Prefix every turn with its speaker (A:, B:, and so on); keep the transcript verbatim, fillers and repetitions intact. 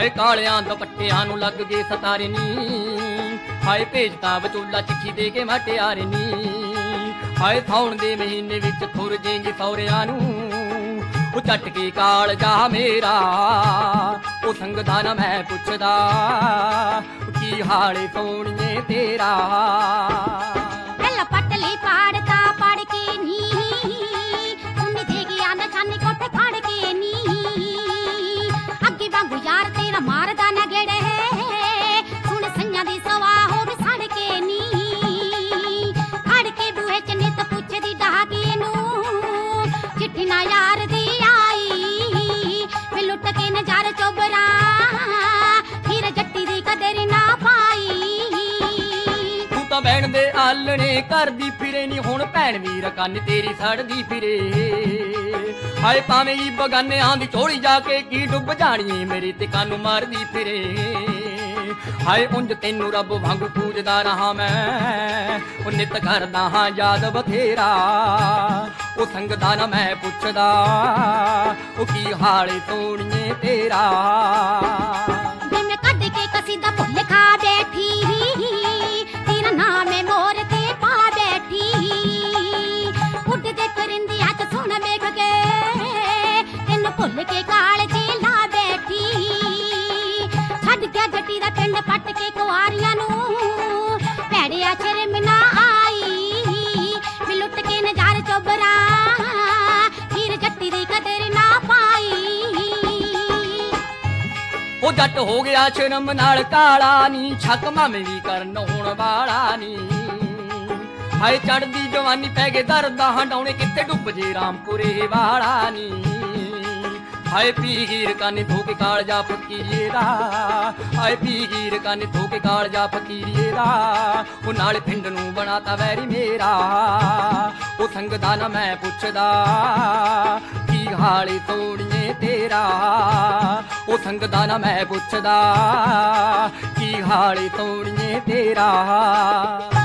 A: ਹਾਏ ਕਾਲਿਆਂ ਦੁਪੱਟਿਆਂ ਨੂੰ ਲੱਗ ਗਏ ਸਤਾਰੇ ਨੀ, ਹਾਏ ਭੇਜਤਾ ਵਿਚੋਲਾ ਚਿੱਠੀ ਦੇ ਕੇ ਮਟਿਆਰੇ ਨੀ। ਹਾਏ ਸਾਉਣ ਦੇ ਮਹੀਨੇ ਵਿੱਚ ਥੁਰ ਜੇਂਗੀ ਸਹੁਰਿਆਂ ਨੂੰ, ਉਹ ਚੱਟ ਕੇ ਕਾਲ ਜਾ ਮੇਰਾ, ਉਹ ਸੰਗਦਾ ਨਾ ਮੈਂ ਪੁੱਛਦਾ ਕੀ ਹਾਲੇ ਸੋਹਣੀਏ ਤੇਰਾ।
B: ਪਹਿਲਾਂ ਪਟਲੀ ਪਾੜਦਾ ਪੜ ਕੇ ਨੀ, ਉਹਨੇ ਦੇ ਗਿਆ ਨਿਸ਼ਾਨੀ ਕੋਠੇ ਖੜ ਕੇ ਨੀ। ਅੱਗੇ ਵਾਂਗੂ ਯਾਰ ਤੇਰਾ ਮਾਰਦਾ ਨਾ ਗੇੜੇ, ਸੁਣ ਸੰਗਾਂ ਦੀ ਸਵਾ ਹੋ ਵੀ ਸੜ ਕੇ ਨੀ। ਖੜ ਕੇ ਬੂਹੇ ਚ ਨਿੱਤ ਪੁੱਛਦੀ ਡਾਕੀ ਨੂੰ, ਚਿੱਠੀ ਨਾ ਯਾਰ ਦੀ ਆਈ, ਵੇ ਲੁੱਟ ਕੇ ਨਜ਼ਾਰ ਚੋਬਰਾ, ਫਿਰ ਜੱਟੀ ਦੀ ਕਦਰ ਨਾ ਪਾਈ।
A: ਤੂੰ ਤਾਂ ਬੈਣ ਦੇ ਆਲਣੇ ਕਰਦੀ ਫਿਰੇ ਨੀ, ਹੁਣ ਭੈਣ ਵੀਰ ਕੰਨ ਤੇਰੀ ਸੜਦੀ ਫਿਰੇ। ਹਾਏ ਭਾਵੇਂ ਹੀ ਬਗਾਨਿਆਂ ਦੀ ਝੋਲੀ ਜਾ ਕੇ ਕੀ ਡੁੱਬ ਜਾਣੀ, ਮੇਰੀ ਤੇ ਕੰਨ ਮਾਰਦੀ ਫਿਰੇ। ਹਾਏ ਉਂਝ ਤੈਨੂੰ ਰੱਬ ਵਾਂਗੂ ਪੂਜਦਾ ਰਹਾ ਮੈਂ, ਉਹ ਨਿੱਤ ਕਰਦਾ ਹਾਂ ਯਾਦ ਬਥੇਰਾ, ਉਹ ਸੰਗਦਾ ਨਾ ਮੈਂ ਪੁੱਛਦਾ ਉਹ ਕੀ ਹਾਲੇ ਸੋਹਣੀਏ ਤੇਰਾ।
B: ਵੇ ਮੈਂ ਕੱਢ ਕੇ ਕਸੀਦਾ ਭੁੱਲ ਖਾ ਬੈਠੀ, ਤੇਰਾ ਨਾਮ ਹੈ ਮੋਰ ਤੇ ਪਾ ਬੈਠੀ। ਉੱਡਦੇ ਪਰਿੰਦਿਆਂ ਚ ਸੁਣ ਵੇਖ ਕੇ, ਤੈਨੂੰ ਭੁੱਲ ਕੇ ਕਾਲ ਚ ਲਾ ਬੈਠੀ। ਛੱਡ ਕੇ ਜੱਟੀ ਦਾ ਪਿੰਡ ਪੱਟ ਕੇ ਕੁਆਰੀਆਂ ਨੂੰ, ਭੈੜਿਆ ਸ਼ਰਮ ਨਾ ਆਈ, ਵੀ ਲੁੱਟ ਕੇ ਨਜ਼ਾਰ ਚੋਬਰਾ, ਫਿਰ ਜੱਟੀ ਦੀ ਕਦਰ ਨਾ ਪਾਈ।
A: ਉਹ ਜੱਟ ਹੋ ਗਿਆ ਸ਼ਰਮ ਨਾਲ ਕਾਲਾ ਨੀ, ਛੱਕ ਮਾਮੇ ਵੀ ਕਰਨ ਹੋਣ ਵਾਲਾ ਨੀ। ਹਾਏ ਚੜਦੀ ਜਵਾਨੀ ਪੈ ਗਏ ਦਰਦਾਂ ਹੰਡਾਉਣੇ, ਕਿੱਥੇ ਡੁੱਬ ਜੇ ਰਾਮਪੁਰੇ ਵਾਲਾ ਨੀ। ਹਾਏ ਪੀਰ ਕੰਨ ਧੋ ਕੇ ਕਾਲਜਾ ਫਕੀਰੀਏ ਦਾ, ਹਾਏ ਪੀਰ ਕੰਨ ਧੋ ਕੇ ਕਾਲਜਾ ਫਕੀਰੀਏ ਦਾ, ਉਹ ਨਾਲ ਪਿੰਡ ਨੂੰ ਬਣਾਤਾ ਵੈਰੀ ਮੇਰਾ, ਉਹ ਸੰਗਦਾ ਨਾ ਮੈਂ ਪੁੱਛਦਾ ਕੀ ਹਾਲੇ ਸੋਹਣੀਏ ਤੇਰਾ। ਉਹ ਸੰਗਦਾ ਨਾ ਮੈਂ ਪੁੱਛਦਾ ਕੀ ਹਾਲੇ ਸੋਹਣੀਏ ਤੇਰਾ।